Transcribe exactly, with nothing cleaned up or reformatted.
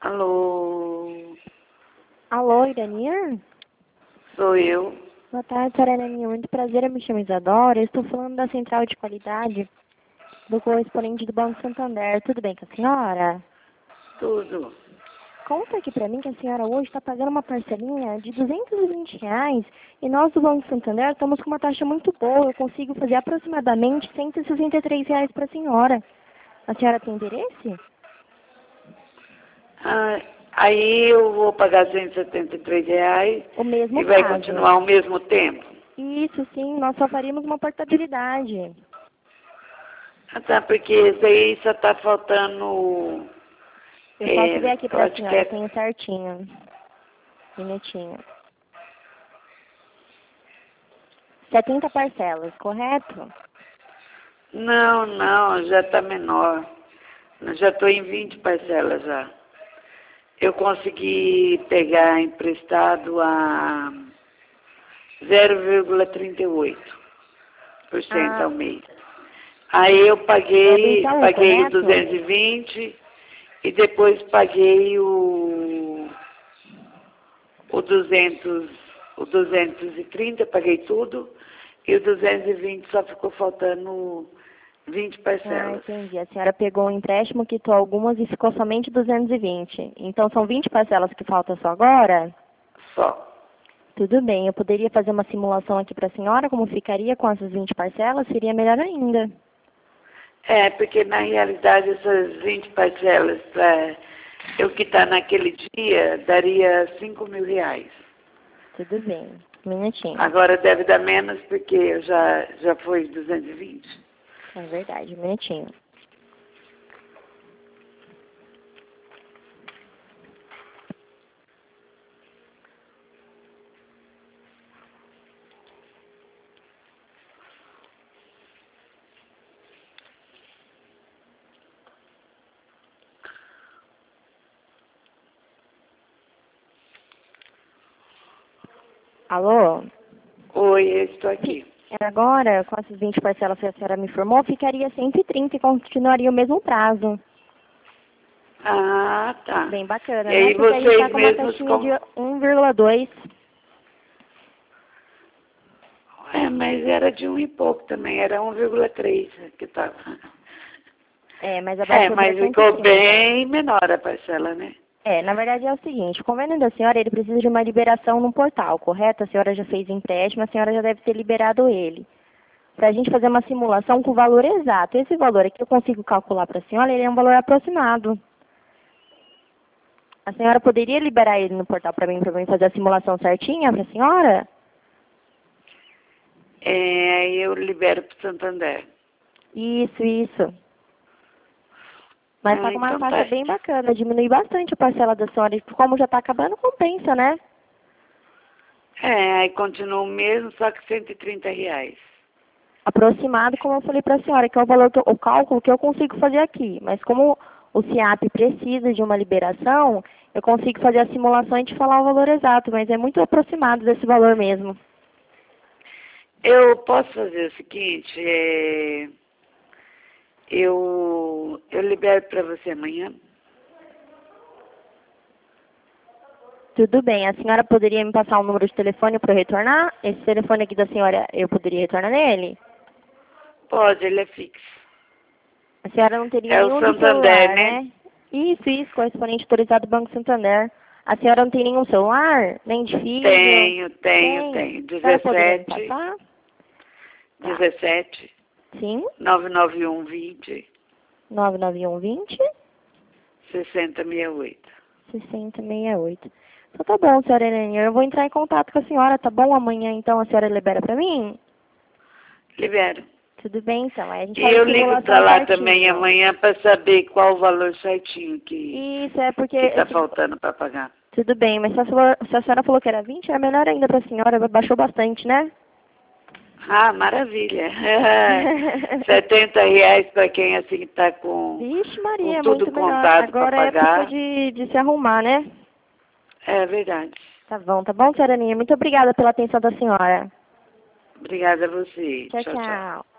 Alô? Alô, Irania? Sou eu. Boa tarde, senhora Irania. Muito prazer, eu me chamo Isadora. Eu estou falando da Central de Qualidade do correspondente do Banco Santander. Tudo bem com a senhora? Tudo. Conta aqui pra mim que a senhora hoje está pagando uma parcelinha de duzentos e vinte reais e nós do Banco Santander estamos com uma taxa muito boa. Eu consigo fazer aproximadamente cento e sessenta e três reais para a senhora. A senhora tem interesse? Ah, aí eu vou pagar cento e setenta e três reais O mesmo e vai prazo. continuar ao mesmo tempo? Isso, sim. Nós só faríamos uma portabilidade. Ah, tá, porque isso aí só tá faltando... Eu é, posso ver aqui eu pra acho que senhora, é... eu tenho certinho. Minutinho. setenta parcelas, correto? Não, não, já tá menor. Eu já tô em vinte parcelas já. Eu consegui pegar emprestado a zero vírgula trinta e oito por cento Ah, ao mês. Aí eu é do paguei, Itaú, paguei o correto? duzentos e vinte e depois paguei o, o duzentos, o duzentos e trinta, paguei tudo, e o duzentos e vinte só ficou faltando vinte Ah, parcelas. entendi. A senhora pegou um empréstimo, quitou algumas e ficou somente duzentos e vinte. Então são vinte parcelas que faltam só agora? Só. Tudo bem. Eu poderia fazer uma simulação aqui para a senhora, como ficaria com essas vinte parcelas? Seria melhor ainda. É, porque na realidade essas vinte parcelas para eu quitar naquele dia daria cinco mil reais. Tudo bem. Um minutinho. Agora deve dar menos porque eu já, já foi duzentos e vinte. É verdade, um minutinho. Alô? Oi, eu estou aqui. Agora, com essas vinte parcelas que a senhora me informou, ficaria cento e trinta e continuaria o mesmo prazo. Ah, tá. Bem bacana, E né? aí Porque a gente está vocês com uma mesmos taxinha de como... um vírgula dois. É, mas era de um e pouco também, era um vírgula três que estava. É, mas É, abaixou para mas cento e ficou trinta. bem menor a parcela, né? É, na verdade é o seguinte, o convênio da senhora, ele precisa de uma liberação no portal, correto? A senhora já fez empréstimo, a senhora já deve ter liberado ele. Para a gente fazer uma simulação com o valor exato. Esse valor aqui eu consigo calcular para a senhora, ele é um valor aproximado. A senhora poderia liberar ele no portal para mim, para mim fazer a simulação certinha para a senhora? É, aí eu libero para o Santander. Isso, isso. Mas Ah, tá com uma então taxa tá. bem bacana, diminui bastante a parcela da senhora. E como já está acabando, compensa, né? É, aí continua o mesmo, só que cento e trinta reais. Aproximado, como eu falei para a senhora, que é o valor, que eu- o cálculo que eu consigo fazer aqui. Mas como o SIAP precisa de uma liberação, eu consigo fazer a simulação e te falar o valor exato, mas é muito aproximado desse valor mesmo. Eu posso fazer o seguinte, é, eu, eu libero para você amanhã. Tudo bem, a senhora poderia me passar um número de telefone para eu retornar? Esse telefone aqui da senhora, eu poderia retornar nele? Pode, ele é fixo. A senhora não teria É o nenhum do Santander, celular, né? né? Isso, isso, correspondente autorizado do Banco Santander. A senhora não tem nenhum celular? Nem de fio? Tenho, tenho, Tem. tenho. A senhora poderia me dezessete, passar? Tá. dezessete, Sim, nove nove um, vinte, nove nove um vinte, sessenta sessenta e oito. sessenta e sessenta e oito. Então tá bom, senhora Helena. Eu vou entrar em contato com a senhora, tá bom? Amanhã, então, a senhora libera pra mim? Libero. Tudo bem, então. Aí a gente E faz a eu ligo para simulação lá também certinho. amanhã para saber qual o valor certinho que Isso, é porque... que está esse- faltando para pagar. Tudo bem, mas se a, senhora, se a senhora falou que era vinte, é melhor ainda pra senhora, baixou bastante, né? Ah, maravilha. setenta reais para quem assim está com, Vixe com Maria, é tudo muito melhor. contado para Agora é época pagar. de, de se arrumar, né? É verdade. Tá bom, tá bom, senhora Aninha? Muito obrigada pela atenção da senhora. Obrigada a você. Tchau, Tchau, tchau. tchau.